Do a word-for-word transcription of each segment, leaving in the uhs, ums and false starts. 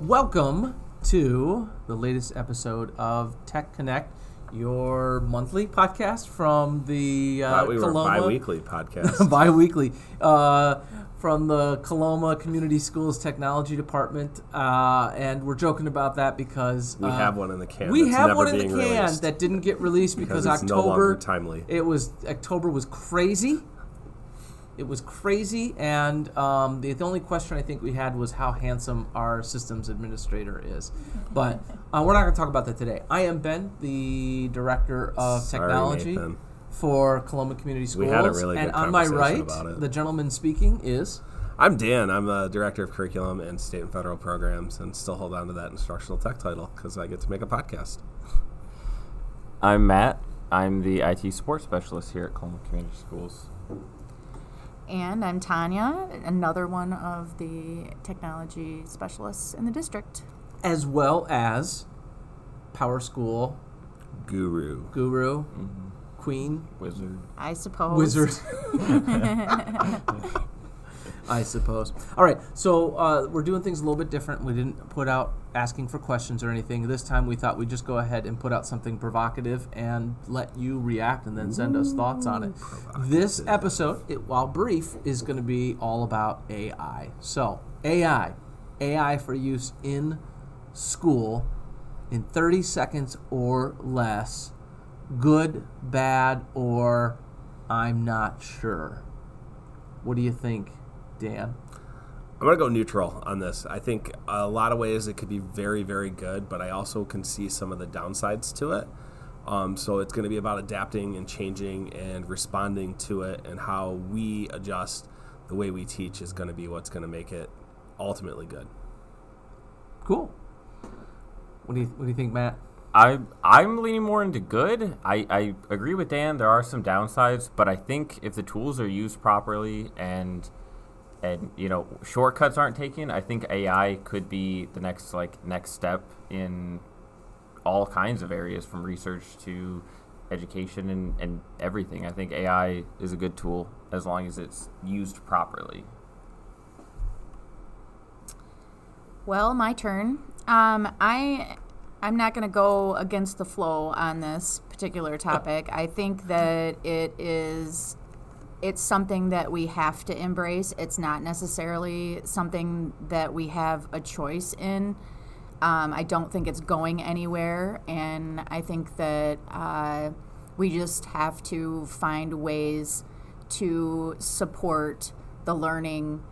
Welcome to the latest episode of Tech Connect, your monthly podcast from the uh, Thought we Coloma. were bi-weekly podcast. bi-weekly. Uh, from the Coloma Community Schools Technology Department. Uh, and we're joking about that because... We uh, have one in the can. We that's have never one in the being can released. that didn't get released because, because it's October... no longer timely. It was... October was crazy. It was crazy, and um, the, the only question I think we had was how handsome our systems administrator is. But uh, we're not going to talk about that today. I am Ben, the Director of Sorry, Technology Nathan. for Coloma Community Schools. We had a really good and on my conversation right, about it. the gentleman speaking is... I'm Dan. I'm the Director of Curriculum and State and Federal Programs, and still hold on to that instructional tech title because I get to make a podcast. I'm Matt. I'm the I T support specialist here at Coloma Community Schools. And I'm Tanya, another one of the technology specialists in the district. As well as Power School Guru. Guru, Mm-hmm. Queen, Wizard. I suppose. Wizard. I suppose. All right, so uh, we're doing things a little bit different. We didn't put out asking for questions or anything. This time we thought we'd just go ahead and put out something provocative and let you react and then send us thoughts on it. This episode, it, while brief, is going to be all about A I. So, A I. A I for use in school in thirty seconds or less. Good, bad, or I'm not sure. What do you think, Dan? I'm going to go neutral on this. I think a lot of ways it could be very, very good, but I also can see some of the downsides to it. Um, so it's going to be about adapting and changing and responding to it, and how we adjust the way we teach is going to be what's going to make it ultimately good. Cool. What do you What do you think, Matt? I, I'm leaning more into good. I, I agree with Dan. There are some downsides, but I think if the tools are used properly and and you know shortcuts aren't taken, I think A I could be the next like next step in all kinds of areas, from research to education and, and everything. I think A I is a good tool as long as it's used properly. Well, my turn. Um, I, I'm not going to go against the flow on this particular topic. I think that it is, it's something that we have to embrace. It's not necessarily something that we have a choice in. Um, I don't think it's going anywhere, and I think that uh, we just have to find ways to support the learning,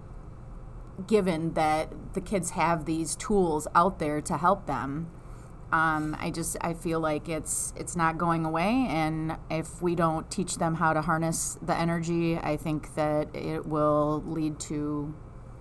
given that the kids have these tools out there to help them. Um, I just I feel like it's it's not going away, and if we don't teach them how to harness the energy, I think that it will lead to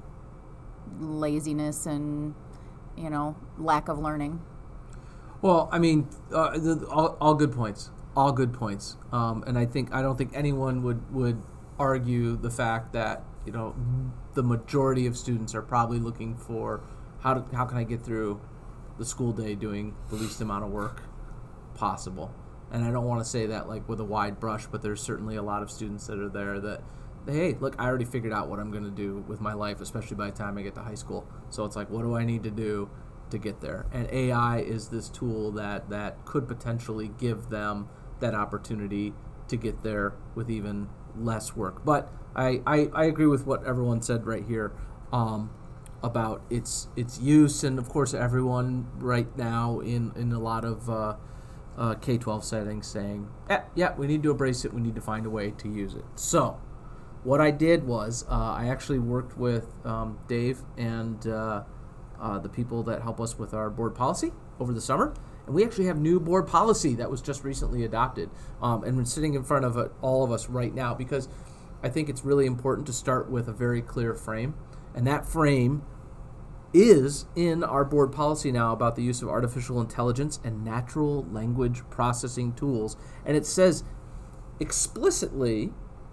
laziness and, you know, lack of learning. Well, I mean, uh, the, all, all good points. All good points. Um, and I think I don't think anyone would, would argue the fact that, you know, the majority of students are probably looking for how to, how can I get through the school day doing the least amount of work possible. And I don't want to say that like with a wide brush, but there's certainly a lot of students that are there that, hey, look, I already figured out what I'm going to do with my life, especially by the time I get to high school. So it's like, what do I need to do to get there? And A I is this tool that, that could potentially give them that opportunity to get there with even less work. But I, I, I agree with what everyone said right here um, about its its use. And, of course, everyone right now in, in a lot of uh, uh, K twelve settings saying, eh, yeah, we need to embrace it. We need to find a way to use it. So what I did was uh, I actually worked with um, Dave and uh, uh, the people that help us with our board policy over the summer. And we actually have new board policy that was just recently adopted. Um, and we're sitting in front of it, all of us right now, because I think it's really important to start with a very clear frame. And that frame is in our board policy now about the use of artificial intelligence and natural language processing tools. And it says explicitly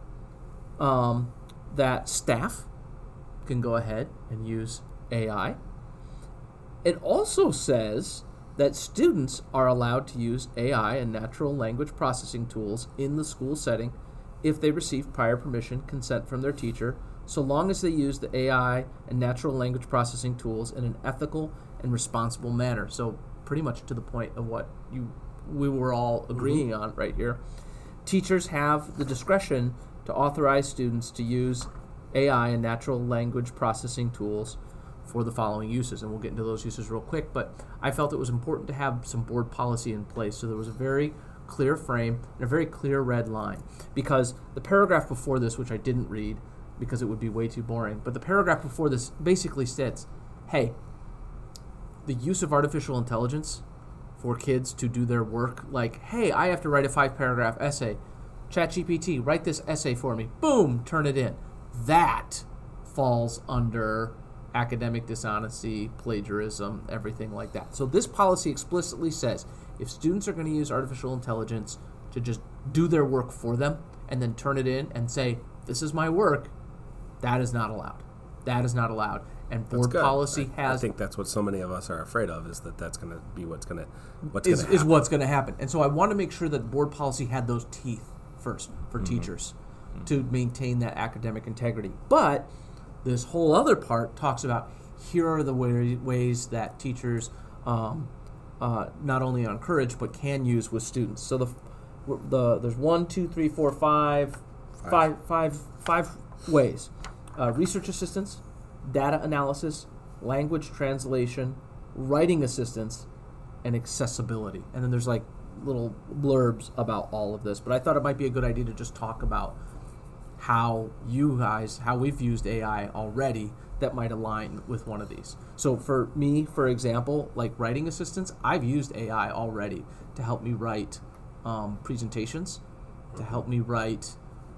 um, that staff can go ahead and use A I. It also says that students are allowed to use A I and natural language processing tools in the school setting if they receive prior permission, consent from their teacher, so long as they use the A I and natural language processing tools in an ethical and responsible manner. So pretty much to the point of what you we were all agreeing mm-hmm. on right here. Teachers have the discretion to authorize students to use A I and natural language processing tools for the following uses, and we'll get into those uses real quick, but I felt it was important to have some board policy in place so there was a very clear frame and a very clear red line, because the paragraph before this, which I didn't read because it would be way too boring, but the paragraph before this basically states, hey, the use of artificial intelligence for kids to do their work, like, hey, I have to write a five-paragraph essay. ChatGPT, write this essay for me. Boom, turn it in. That falls under academic dishonesty, plagiarism, everything like that. So this policy explicitly says if students are going to use artificial intelligence to just do their work for them and then turn it in and say, this is my work, that is not allowed. That is not allowed. And board policy I, has... I think that's what so many of us are afraid of, is that that's going to be what's going to what's is, going to is what's going to happen. And so I want to make sure that board policy had those teeth first for mm-hmm. teachers mm-hmm. to maintain that academic integrity. But this whole other part talks about here are the way, ways that teachers um, uh, not only encourage but can use with students. So the the there's one, two, three, four, five, five, five, five ways: uh, research assistance, data analysis, language translation, writing assistance, and accessibility. And then there's like little blurbs about all of this. But I thought it might be a good idea to just talk about how you guys, how we've used A I already that might align with one of these. So for me, for example, like writing assistance, I've used A I already to help me write um, presentations, to help me write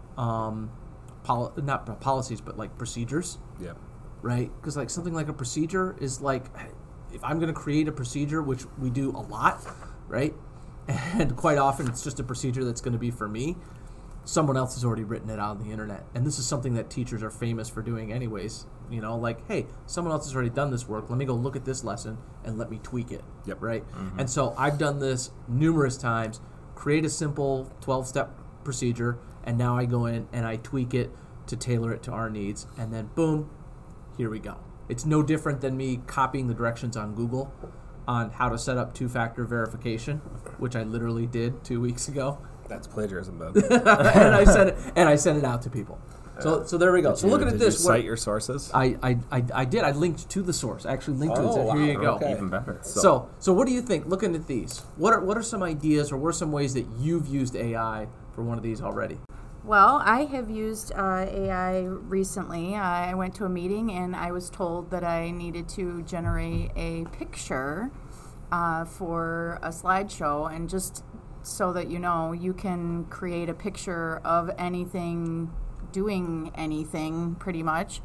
um, pol- not policies, but like procedures. Yeah. Right? Because like something like a procedure is like, if I'm going to create a procedure, which we do a lot, right? And quite often it's just a procedure that's going to be for me. Someone else has already written it out on the internet. And this is something that teachers are famous for doing anyways. You know, like, hey, someone else has already done this work. Let me go look at this lesson and let me tweak it. Yep. Right? Mm-hmm. And so I've done this numerous times. Create a simple twelve-step procedure, and now I go in and I tweak it to tailor it to our needs. And then, boom, here we go. It's no different than me copying the directions on Google on how to set up two-factor verification, which I literally did two weeks ago. That's plagiarism, Ben. and I sent it, and I sent it out to people. So, so there we go. Did so you, looking at did this, you cite your sources? I, I, I, I did. I linked to the source. I actually linked oh, to it. So wow. here you go. Okay. Even better. So. so, so what do you think? Looking at these, what are what are some ideas, or what are some ways that you've used A I for one of these already? Well, I have used uh, A I recently. Uh, I went to a meeting and I was told that I needed to generate a picture uh, for a slideshow, and just so that you know, you can create a picture of anything doing anything pretty much.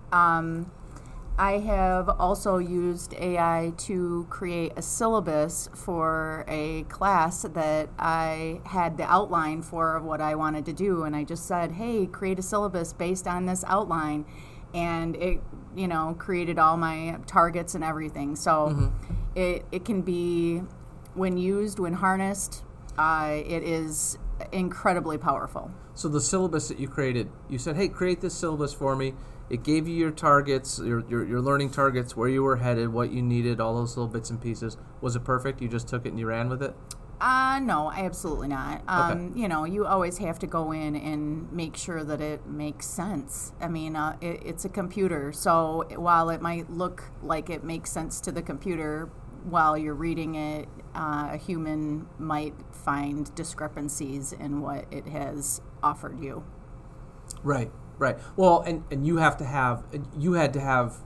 Um, I have also used A I to create a syllabus for a class that I had the outline for of what I wanted to do, and I just said, hey, create a syllabus based on this outline, and it, you know, created all my targets and everything. So mm-hmm. it, it can be, when used, when harnessed, uh, it is incredibly powerful. So the syllabus that you created, you said, hey, create this syllabus for me. It gave you your targets, your, your your learning targets, where you were headed, what you needed, all those little bits and pieces. Was it perfect? You just took it and you ran with it? Uh, no, absolutely not. Um, okay. You know, you always have to go in and make sure that it makes sense. I mean, uh, it, it's a computer, so while it might look like it makes sense to the computer, while you're reading it, uh, a human might find discrepancies in what it has offered you. Right. Right. Well, and, and you have to have, you had to have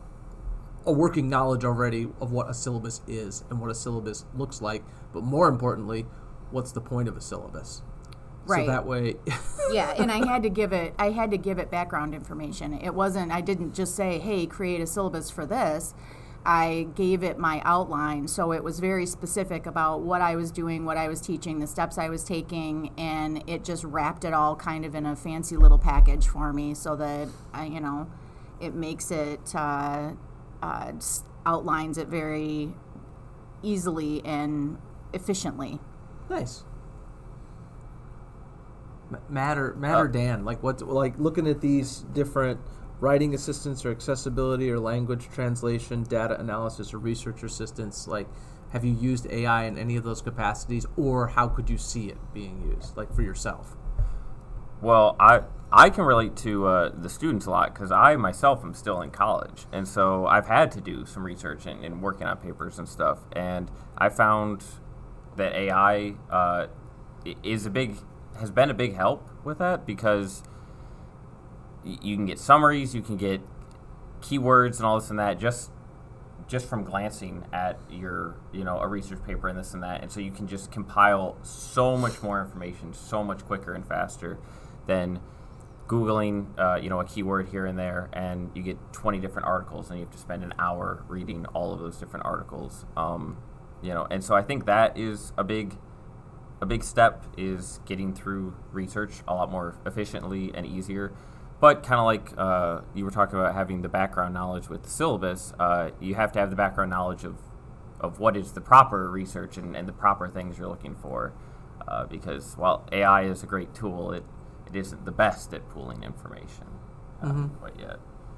a working knowledge already of what a syllabus is and what a syllabus looks like, but more importantly, what's the point of a syllabus? Right. So that way. Yeah, and I had to give it, I had to give it background information. It wasn't, I didn't just say, hey, create a syllabus for this. I gave it my outline, so it was very specific about what I was doing, what I was teaching, the steps I was taking, and it just wrapped it all kind of in a fancy little package for me, so that I, you know, it makes it uh, uh, outlines it very easily and efficiently. Nice. Matter, matter, Uh, Dan. Like what? Like looking at these different writing assistance or accessibility or language translation, data analysis or research assistance, like, have you used A I in any of those capacities, or how could you see it being used, like, for yourself? Well, I I can relate to uh, the students a lot because I myself am still in college, and so I've had to do some research and, and working on papers and stuff, and I found that A I uh, is a big has been a big help with that because y- you can get summaries, you can get keywords and all this and that just just from glancing at your, you know, a research paper and this and that. And so you can just compile so much more information so much quicker and faster than Googling, uh, you know, a keyword here and there, and you get twenty different articles and you have to spend an hour reading all of those different articles. Um, you know, and so I think that is a big, a big step is getting through research a lot more efficiently and easier. But kind of like uh, you were talking about having the background knowledge with the syllabus, uh, you have to have the background knowledge of, of what is the proper research and, and the proper things you're looking for. Uh, because while A I is a great tool, it, it isn't the best at pooling information uh, Mm-hmm. quite yet.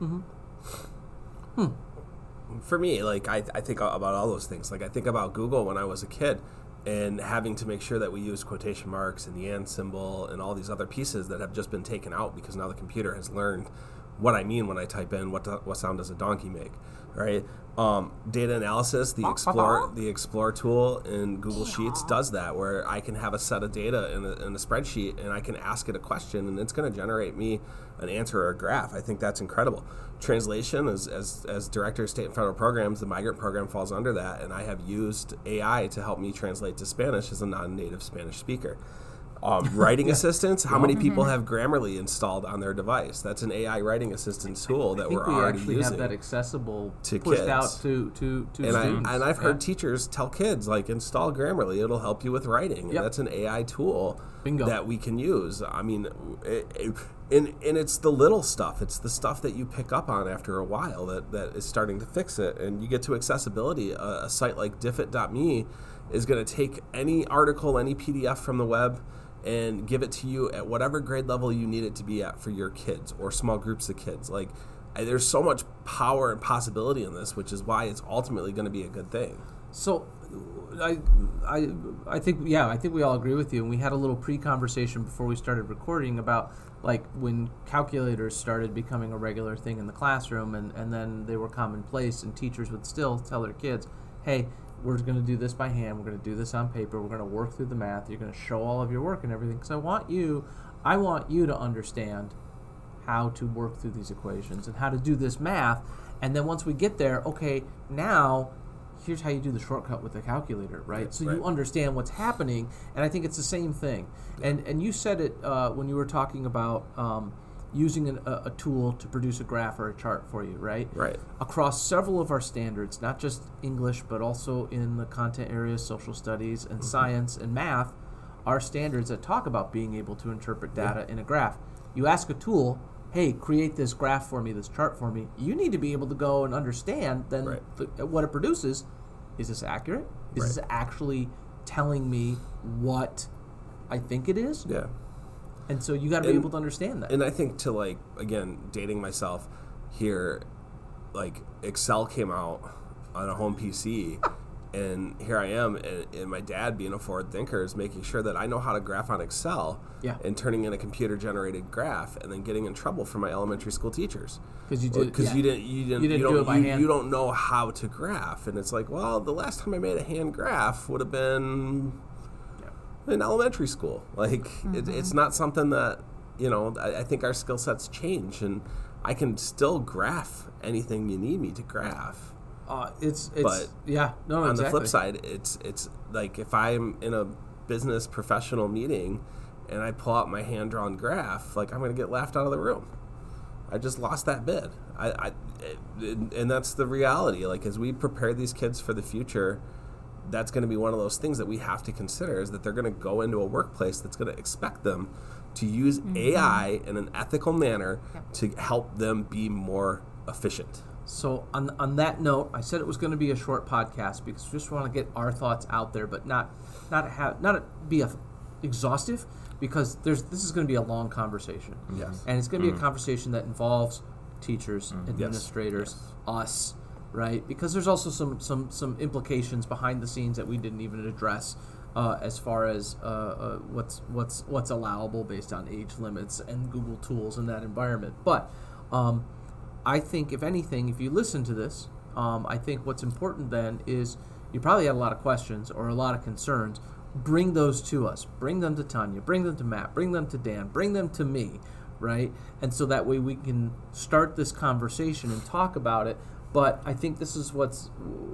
Mm-hmm. Hmm. For me, like, I, I think about all those things. Like, I think about Google when I was a kid and having to make sure that we use quotation marks and the and symbol and all these other pieces that have just been taken out because now the computer has learned what I mean when I type in what, do, what sound does a donkey make, right? Um, data analysis, the Explore the Explore tool in Google Sheets does that, where I can have a set of data in a, in a spreadsheet and I can ask it a question and it's going to generate me an answer or a graph. I think that's incredible. Translation, as, as, as Director of State and Federal Programs, the migrant program falls under that, and I have used A I to help me translate to Spanish as a non-native Spanish speaker. Um, writing Yeah. assistants, how many people have Grammarly installed on their device? That's an A I writing assistant tool that I think we're we already actually using. have that accessible to pushed kids. out to to, to and, I, students. and I've heard Yeah. teachers tell kids, like, install Grammarly. It'll help you with writing. Yep. And that's an A I tool Bingo. that we can use. I mean, it, it, and, and it's the little stuff. It's the stuff that you pick up on after a while that, that is starting to fix it. And you get to accessibility. A, a site like diffit dot me is going to take any article, any P D F from the web, and give it to you at whatever grade level you need it to be at for your kids or small groups of kids. Like, I, there's so much power and possibility in this, which is why it's ultimately going to be a good thing. So, I, I, I think yeah, I think we all agree with you. And we had a little pre-conversation before we started recording about like when calculators started becoming a regular thing in the classroom, and, and then they were commonplace, and teachers would still tell their kids, "Hey, we're going to do this by hand. We're going to do this on paper. We're going to work through the math. You're going to show all of your work and everything. Because I want you, I want you to understand how to work through these equations and how to do this math. And then once we get there, okay, now here's how you do the shortcut with the calculator, right? So Right. you understand what's happening. And I think it's the same thing. And and you said it uh, when you were talking about um, using an, a, a tool to produce a graph or a chart for you, right? Right. Across several of our standards, not just English, but also in the content areas, social studies, and Mm-hmm. science and math, are standards that talk about being able to interpret data in a graph. You ask a tool, hey, create this graph for me, this chart for me. You need to be able to go and understand then Right. the, what it produces. Is this accurate? Is Right. this actually telling me what I think it is? Yeah. And so you got to be And- able to understand that. And I think to, like, again, dating myself here, like, Excel came out on a home P C, and here I am, and, and my dad, being a forward thinker, is making sure that I know how to graph on Excel Yeah. and turning in a computer-generated graph, and then getting in trouble from my elementary school teachers. Because you did, Because yeah. you didn't, you didn't, You didn't don't, do it by you, hand. you don't know how to graph, and it's like, well, the last time I made a hand graph would have been in elementary school. Like, it, it's not something that, you know, I, I think our skill sets change, and I can still graph anything you need me to graph. Uh, it's it's But yeah no On exactly. the flip side, it's it's like if I'm in a business professional meeting and I pull out my hand-drawn graph, like, I'm going to get laughed out of the room. I just lost that bid. I, I it, and that's the reality. Like, as we prepare these kids for the future, that's going to be one of those things that we have to consider, is that they're going to go into a workplace that's going to expect them to use Mm-hmm. A I in an ethical manner Yep. to help them be more efficient. So on on that note, I said it was going to be a short podcast because we just want to get our thoughts out there, but not not have not be a, exhaustive, because there's this is going to be a long conversation. Yes. And it's going to be a conversation that involves teachers, Mm. administrators, Yes. us, right? Because there's also some, some, some implications behind the scenes that we didn't even address uh, as far as uh, uh, what's what's what's allowable based on age limits and Google tools in that environment. But um, I think, if anything, if you listen to this, um, I think what's important then is you probably had a lot of questions or a lot of concerns. Bring those to us. Bring them to Tanya. Bring them to Matt. Bring them to Dan. Bring them to me, right? And so that way we can start this conversation and talk about it. But I think this is what's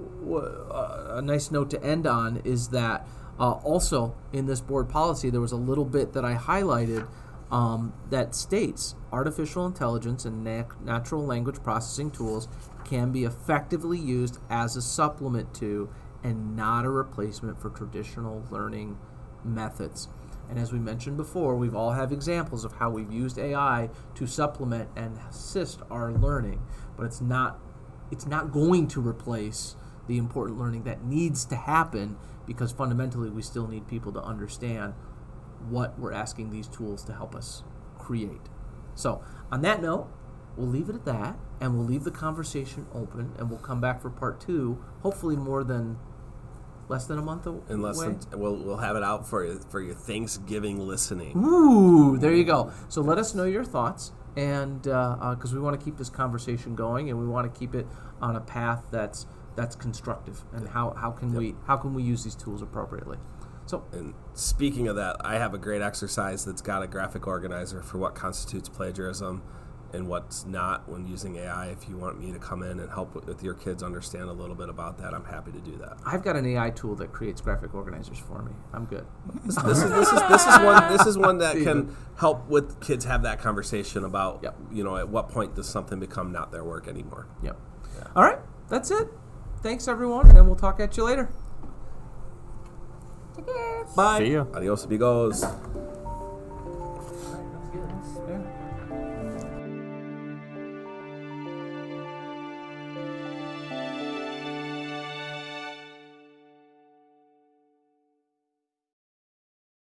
uh, a nice note to end on is that uh, also in this board policy there was a little bit that I highlighted um, that states artificial intelligence and nat- natural language processing tools can be effectively used as a supplement to and not a replacement for traditional learning methods. And as we mentioned before, we've all have examples of how we've used A I to supplement and assist our learning, but it's not it's not going to replace the important learning that needs to happen, because fundamentally we still need people to understand what we're asking these tools to help us create. So on that note, we'll leave it at that, and we'll leave the conversation open, and we'll come back for part two, hopefully more than less than a month away. In less than, we'll we'll have it out for you for your Thanksgiving listening. Ooh, there you go. So let us know your thoughts, and because uh, uh, we want to keep this conversation going, and we want to keep it on a path that's that's constructive. And how, how can Yep. we how can we use these tools appropriately? So, And speaking of that, I have a great exercise that's got a graphic organizer for what constitutes plagiarism and what's not when using A I. If you want me to come in and help with, with your kids understand a little bit about that, I'm happy to do that. I've got an A I tool that creates graphic organizers for me. I'm good. This, this is this is this is one this is one that See, can help with kids have that conversation about Yep. you know at what point does something become not their work anymore. Yep. All right, that's it. Thanks everyone, and we'll talk at you later. Take care. Bye. See you. Adios amigos.